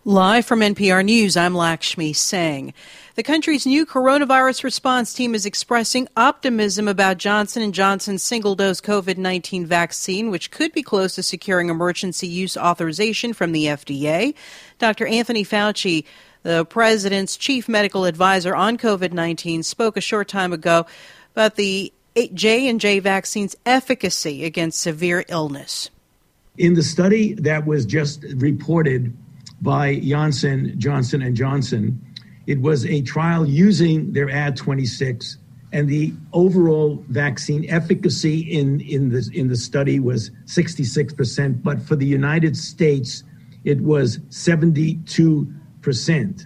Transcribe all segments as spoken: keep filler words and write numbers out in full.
Live from N P R News, I'm Lakshmi Singh. The country's new coronavirus response team is expressing optimism about Johnson and Johnson's single-dose COVID nineteen vaccine, which could be close to securing emergency use authorization from the F D A. Doctor Anthony Fauci, the president's chief medical advisor on COVID nineteen, spoke a short time ago about the J and J vaccine's efficacy against severe illness. In the study that was just reported by Janssen, Johnson and Johnson, it was a trial using their A D twenty-six, and the overall vaccine efficacy in, in, the, in the study was sixty-six percent, but for the United States, it was seventy-two percent.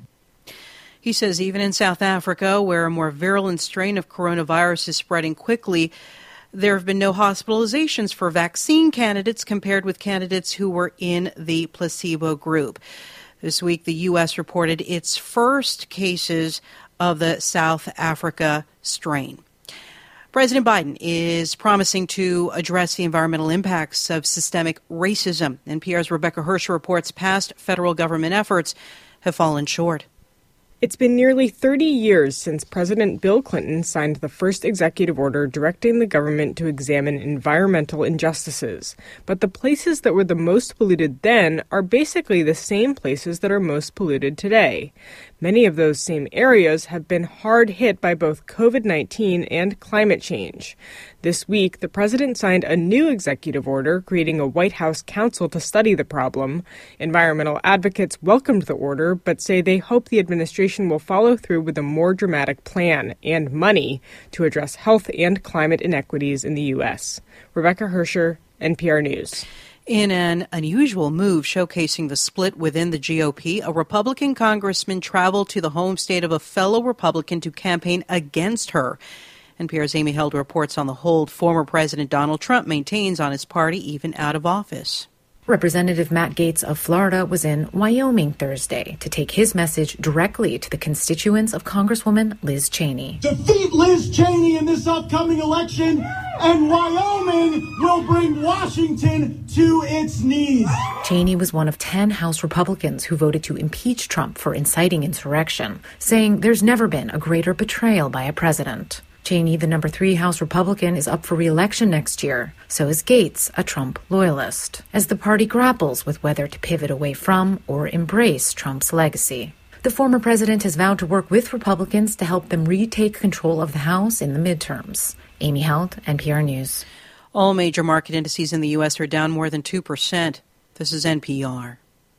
He says even in South Africa, where a more virulent strain of coronavirus is spreading quickly, there have been no hospitalizations for vaccine candidates compared with candidates who were in the placebo group. This week, the U S reported its first cases of the South Africa strain. President Biden is promising to address the environmental impacts of systemic racism. N P R's Rebecca Hersher reports past federal government efforts have fallen short. It's been nearly thirty years since President Bill Clinton signed the first executive order directing the government to examine environmental injustices. But the places that were the most polluted then are basically the same places that are most polluted today. Many of those same areas have been hard hit by both COVID nineteen and climate change. This week, the president signed a new executive order creating a White House council to study the problem. Environmental advocates welcomed the order, but say they hope the administration will follow through with a more dramatic plan and money to address health and climate inequities in the U S. Rebecca Hersher, N P R News. In an unusual move showcasing the split within the G O P, a Republican congressman traveled to the home state of a fellow Republican to campaign against her. N P R's Amy Held reports on the hold former President Donald Trump maintains on his party even out of office. Representative Matt Gaetz of Florida was in Wyoming Thursday to take his message directly to the constituents of Congresswoman Liz Cheney. Defeat Liz Cheney in this upcoming election, and Wyoming will bring Washington to its knees. Cheney was one of ten House Republicans who voted to impeach Trump for inciting insurrection, saying there's never been a greater betrayal by a president. Cheney, the number three House Republican, is up for re-election next year. So is Gaetz, a Trump loyalist, as the party grapples with whether to pivot away from or embrace Trump's legacy. The former president has vowed to work with Republicans to help them retake control of the House in the midterms. Amy Held, N P R News. All major market indices in the U S are down more than two percent. This is N P R.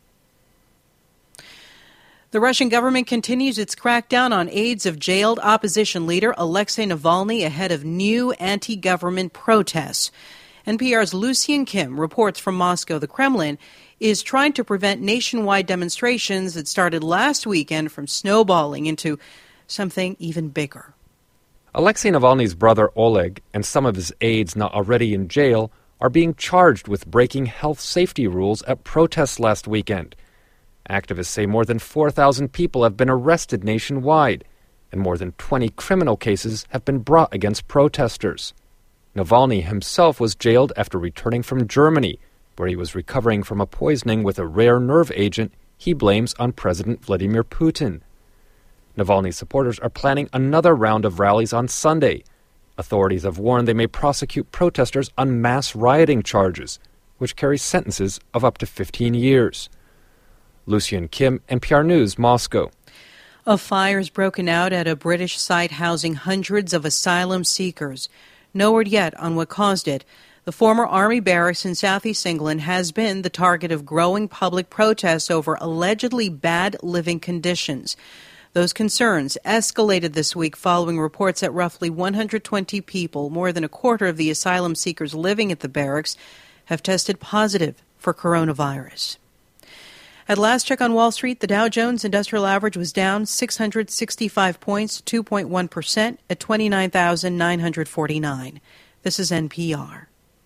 The Russian government continues its crackdown on aides of jailed opposition leader Alexei Navalny ahead of new anti-government protests. N P R's Lucian Kim reports from Moscow. The Kremlin is trying to prevent nationwide demonstrations that started last weekend from snowballing into something even bigger. Alexei Navalny's brother Oleg and some of his aides not already in jail are being charged with breaking health safety rules at protests last weekend. Activists say more than four thousand people have been arrested nationwide, and more than twenty criminal cases have been brought against protesters. Navalny himself was jailed after returning from Germany, where he was recovering from a poisoning with a rare nerve agent he blames on President Vladimir Putin. Navalny's supporters are planning another round of rallies on Sunday. Authorities have warned they may prosecute protesters on mass rioting charges, which carry sentences of up to fifteen years. Lucian Kim, N P R News, Moscow. A fire has broken out at a British site housing hundreds of asylum seekers. No word yet on what caused it. The former Army barracks in southeast England has been the target of growing public protests over allegedly bad living conditions. Those concerns escalated this week following reports that roughly one hundred twenty people, more than a quarter of the asylum seekers living at the barracks, have tested positive for coronavirus. At last check on Wall Street, the Dow Jones Industrial Average was down six hundred sixty-five points, two point one percent, at twenty-nine thousand nine hundred forty-nine. This is N P R.